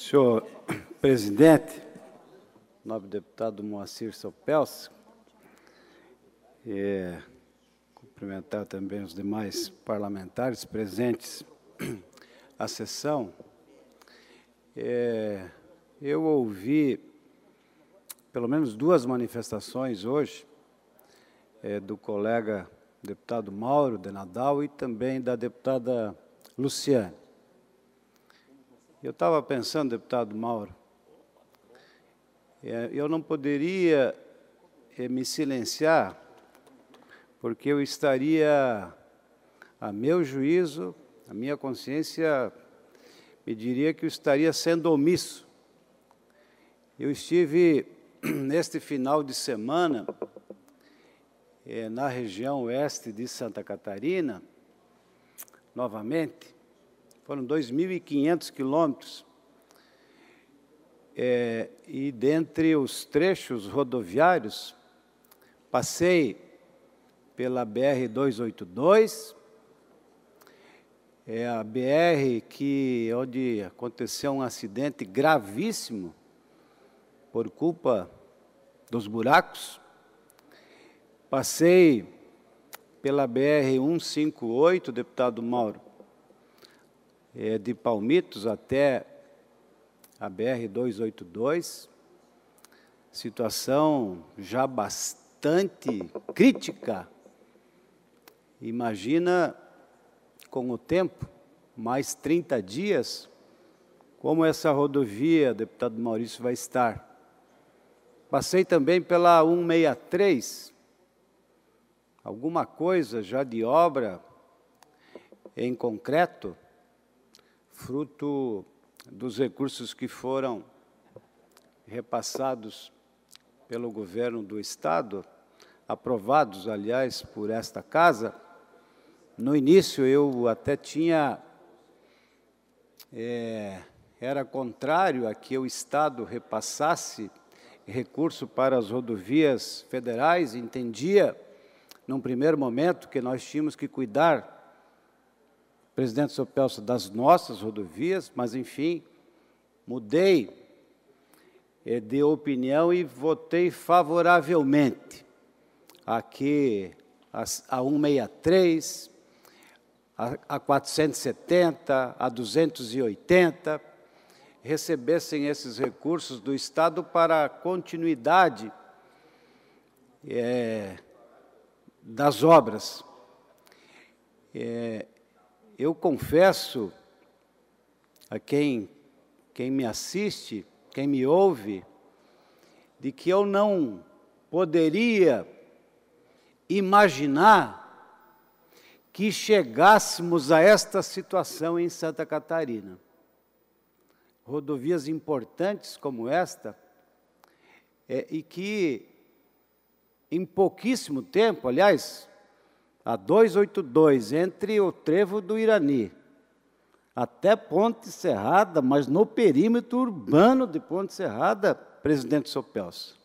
Senhor presidente, nobre deputado Moacir Sopelso, cumprimentar também os demais parlamentares presentes à sessão. Eu ouvi pelo menos duas manifestações hoje, do colega deputado Mauro de Nadal e também da deputada Luciane. Eu estava pensando, deputado Mauro, eu não poderia me silenciar, porque eu estaria, a meu juízo, a minha consciência me diria que eu estaria sendo omisso. Eu estive, neste final de semana, na região oeste de Santa Catarina, novamente, foram 2.500 quilômetros, e dentre os trechos rodoviários, passei pela BR-282, a BR onde aconteceu um acidente gravíssimo por culpa dos buracos. Passei pela BR-158, deputado Mauro, de Palmitos até a BR-282, situação já bastante crítica. Imagina, com o tempo, mais 30 dias, como essa rodovia, deputado Maurício, vai estar. Passei também pela 163, alguma coisa já de obra em concreto, fruto dos recursos que foram repassados pelo governo do Estado, aprovados, aliás, por esta Casa. No início, eu até tinha... era contrário a que o Estado repassasse recurso para as rodovias federais, entendia, num primeiro momento, que nós tínhamos que cuidar, presidente Sopelso, das nossas rodovias, mas, enfim, mudei de opinião e votei favoravelmente aqui a 163, a 470, a 280, recebessem esses recursos do Estado para a continuidade das obras. Eu confesso a quem me assiste, quem me ouve, de que eu não poderia imaginar que chegássemos a esta situação em Santa Catarina. Rodovias importantes como esta, e que em pouquíssimo tempo, aliás, a 282, entre o trevo do Irani até Ponte Serrada, mas no perímetro urbano de Ponte Serrada, presidente Sopelso,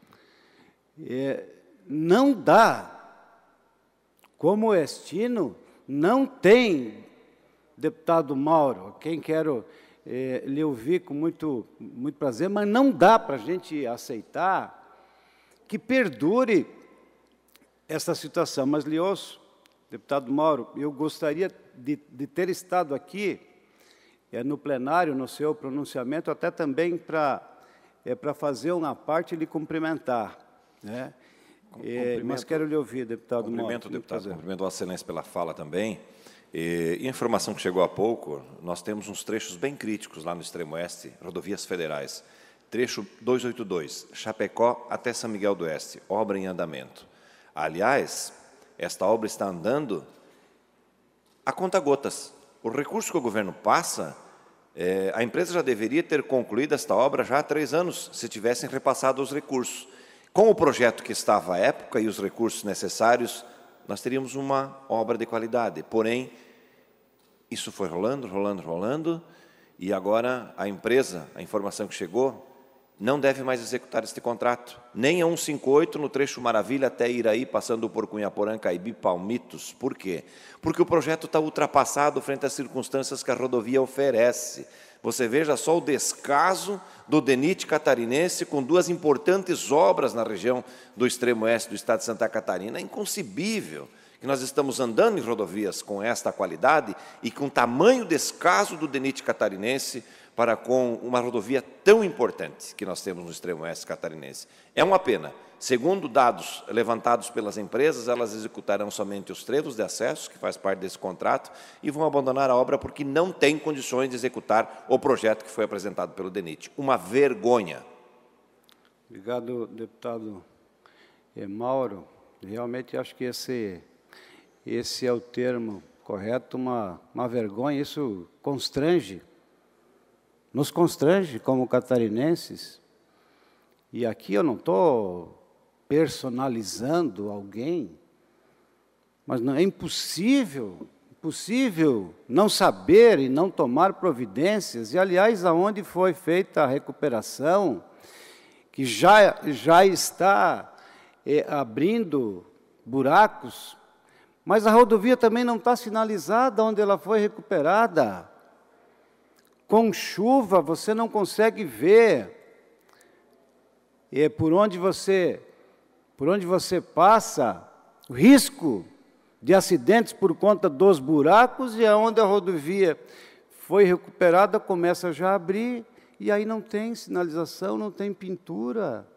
não dá. Como Oestino, não tem, deputado Mauro, quem quero lhe ouvir com muito prazer, mas não dá para a gente aceitar que perdure essa situação. Mas lhe ouço, deputado Mauro, eu gostaria de ter estado aqui no plenário, no seu pronunciamento, até também para fazer uma parte e lhe cumprimentar, né? Mas quero lhe ouvir, deputado Mauro. Cumprimento, deputado, cumprimento a Excelência pela fala também. E a informação que chegou há pouco, nós temos uns trechos bem críticos lá no extremo oeste, rodovias federais. Trecho 282, Chapecó até São Miguel do Oeste, obra em andamento. Aliás, esta obra está andando a conta-gotas. O recurso que o governo passa, a empresa já deveria ter concluído esta obra já há 3 anos, se tivessem repassado os recursos. Com o projeto que estava à época e os recursos necessários, nós teríamos uma obra de qualidade. Porém, isso foi rolando, e agora a empresa, a informação que chegou, não deve mais executar este contrato. Nem a 158 no trecho Maravilha até Iraí, passando por Cunhaporã, Caibi, Palmitos. Por quê? Porque o projeto está ultrapassado frente às circunstâncias que a rodovia oferece. Você veja só o descaso do DENIT catarinense com duas importantes obras na região do extremo oeste do estado de Santa Catarina. É inconcebível que nós estamos andando em rodovias com esta qualidade e com tamanho descaso do DENIT catarinense para com uma rodovia tão importante que nós temos no extremo oeste catarinense. É uma pena. Segundo dados levantados pelas empresas, elas executarão somente os trevos de acesso, que faz parte desse contrato, e vão abandonar a obra porque não têm condições de executar o projeto que foi apresentado pelo DENIT. Uma vergonha. Obrigado, deputado Mauro. Realmente acho que esse é o termo correto, uma vergonha. Isso constrange, nos constrange como catarinenses. E aqui eu não estou personalizando alguém, mas não, é impossível não saber e não tomar providências. E, aliás, aonde foi feita a recuperação, que já está abrindo buracos, mas a rodovia também não está sinalizada onde ela foi recuperada. Com chuva, você não consegue ver por onde você passa, o risco de acidentes por conta dos buracos, e aonde a rodovia foi recuperada, começa já a abrir, e aí não tem sinalização, não tem pintura.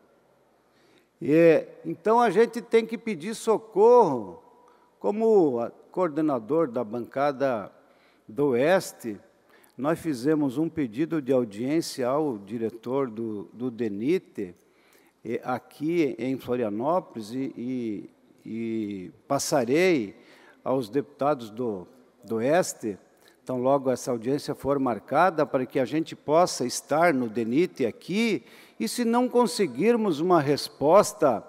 Então, a gente tem que pedir socorro. Como coordenador da bancada do Oeste, nós fizemos um pedido de audiência ao diretor do DENIT, aqui em Florianópolis, e passarei aos deputados do Oeste, então logo essa audiência for marcada, para que a gente possa estar no DENIT aqui, e se não conseguirmos uma resposta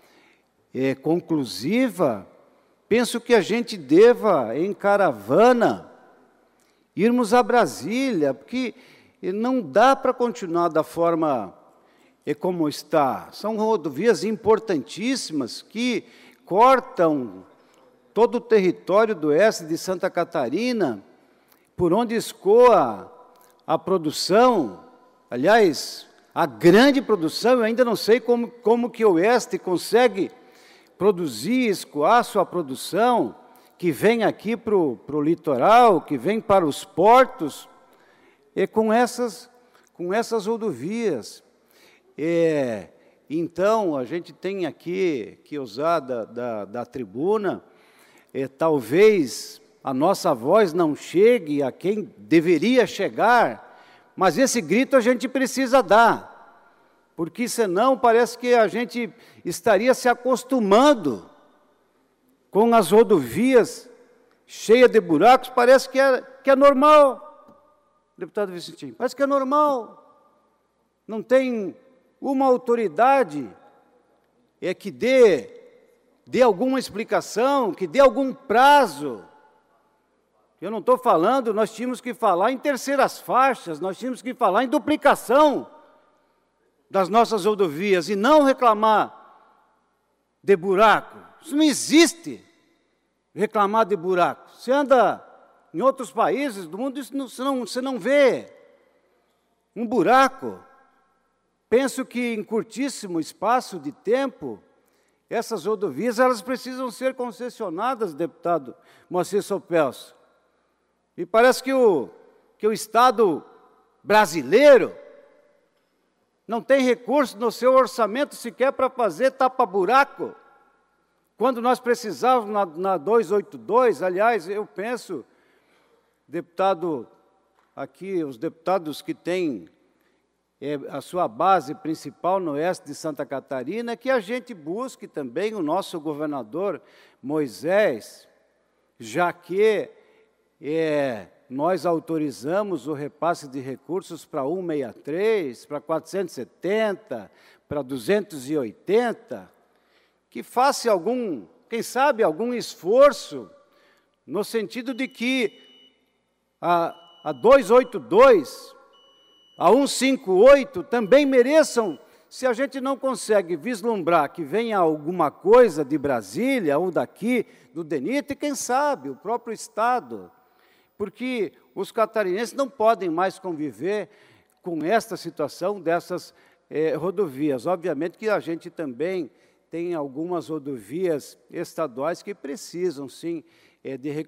conclusiva, penso que a gente deva, em caravana, irmos a Brasília, porque não dá para continuar da forma como está. São rodovias importantíssimas que cortam todo o território do oeste de Santa Catarina, por onde escoa a produção, aliás, a grande produção. Eu ainda não sei como que o oeste consegue produzir, escoar sua produção, que vem aqui para o litoral, que vem para os portos, e com essas rodovias. Então, a gente tem aqui que usar da tribuna, talvez a nossa voz não chegue a quem deveria chegar, mas esse grito a gente precisa dar, porque senão parece que a gente estaria se acostumando com as rodovias cheias de buracos. Parece que é normal, deputado Vicentinho, parece que é normal. Não tem uma autoridade que dê alguma explicação, que dê algum prazo. Eu não estou falando, nós tínhamos que falar em terceiras faixas, nós tínhamos que falar em duplicação das nossas rodovias e não reclamar de buraco. Isso não existe, reclamar de buraco. Você anda em outros países do mundo, você não vê um buraco. Penso que em curtíssimo espaço de tempo, essas rodovias elas precisam ser concessionadas, deputado Moacir Sopelso. E parece que o Estado brasileiro não tem recurso no seu orçamento sequer para fazer tapa-buraco. Quando nós precisávamos na 282, aliás, eu penso, deputado, aqui, os deputados que têm a sua base principal no oeste de Santa Catarina, que a gente busque também o nosso governador Moisés, já que nós autorizamos o repasse de recursos para 163, para 470, para 280, que faça quem sabe, algum esforço, no sentido de que a 282, a 158 também mereçam. Se a gente não consegue vislumbrar que venha alguma coisa de Brasília ou daqui, do DENIT, quem sabe, o próprio Estado porque os catarinenses não podem mais conviver com esta situação dessas rodovias. Obviamente que a gente também tem algumas rodovias estaduais que precisam, sim, de recuperação.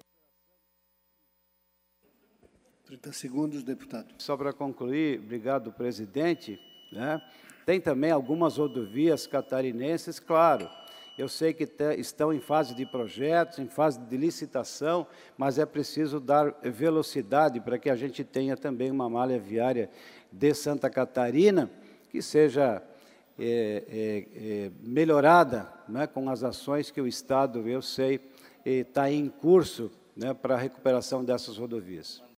30 segundos, deputado. Só para concluir, obrigado, presidente, né? Tem também algumas rodovias catarinenses, claro, eu sei que estão em fase de projetos, em fase de licitação, mas é preciso dar velocidade para que a gente tenha também uma malha viária de Santa Catarina que seja melhorada, né, com as ações que o Estado, eu sei, está em curso, né, para a recuperação dessas rodovias.